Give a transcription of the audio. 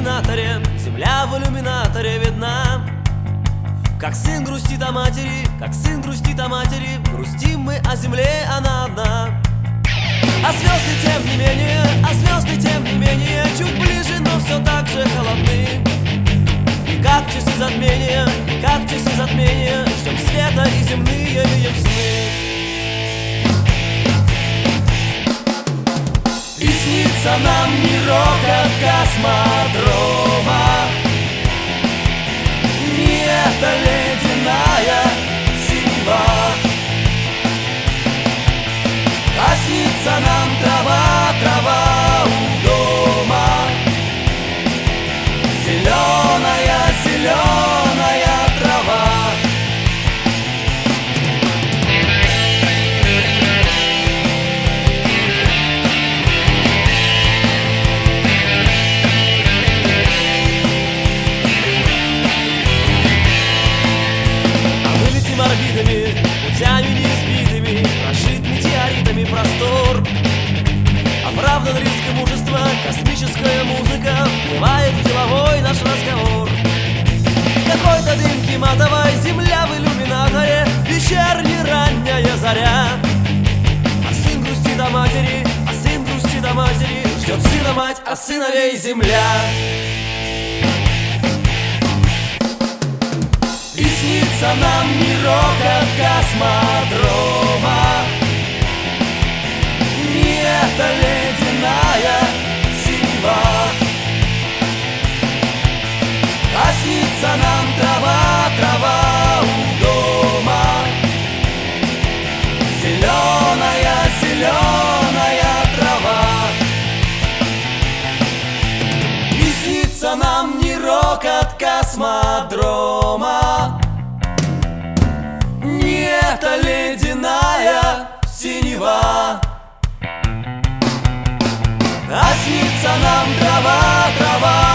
иллюминаторе, земля в иллюминаторе видна. Как сын грустит о матери, как сын грустит о матери, грустим мы о земле, она одна. А звезды тем не менее, а звезды тем не менее, чуть ближе, но все так же холодны. И как часы затмения, и как часы затмения, ждем света и земные видим сны. И снится нам мирок от космодрома, не эта ледяная синева. А снится нам трава, трава у дома, зеленая, зеленая трава. Орбитами, путями неизбитыми, прошит метеоритами простор. Оправдан риск и мужество, космическая музыка вплывает в деловой наш разговор. В какой-то дымке матовой, земля в иллюминаторе, вечерняя ранняя заря. А сын грустит о матери, а сын грустит о матери, ждет сына мать, а сыновей земля. И снится нам мирок от космодрома, не эта ледяная синева. А снится нам трава, трава у дома, зеленая, зеленая трава. И снится нам мирок от космодрома, это ледяная синева. А снится нам трава, трава